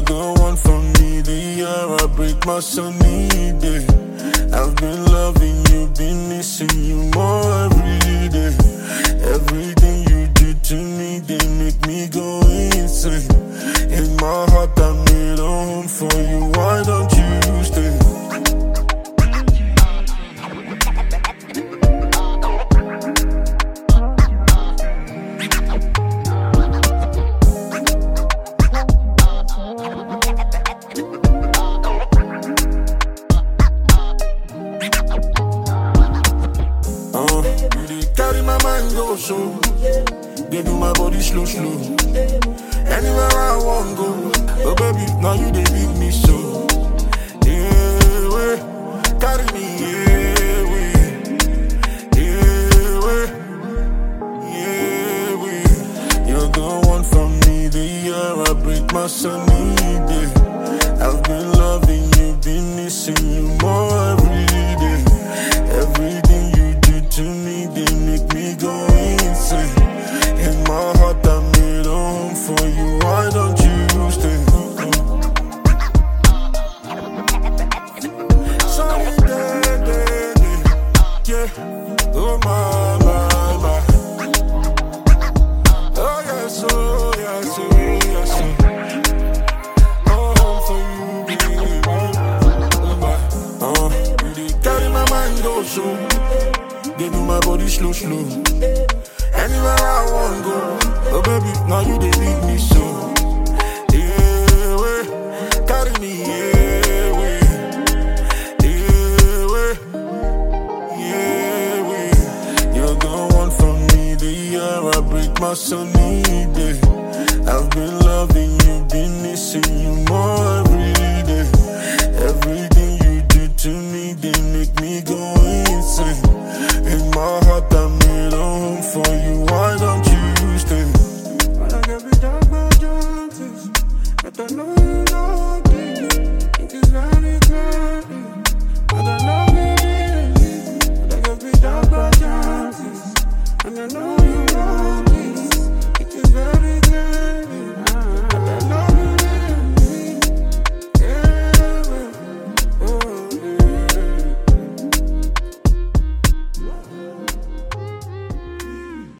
the one for me. The year I break my sunny day. I've been loving you, been missing you more every day. Everything you do to me, they make me go insane. In my heart I made a home for you, why don't you stay? Carry my mind go so, they do my body slow, slow. Anywhere I want go, oh baby, now you they leave me so. Yeah, way, carry me, yeah, way, yeah, way, yeah, way. You're the one for me, the year I break my sunny day. I've been loving you, been missing you more every day. Everything you do to me, they make me go insane. In my heart I made a home for you, why don't you stay? Sunny day, day, day, yeah. Oh my, my, my. Oh yes, oh yes, oh yes, oh home for you, baby. Carry my mind go so, they do my body slow, slow. Anywhere I want go, oh baby, now you they leave me so. Yeah, way, carry me, yeah, way, yeah, way, yeah, way. You're the one for me, the year I break my sunny day. I've been loving you, been missing you more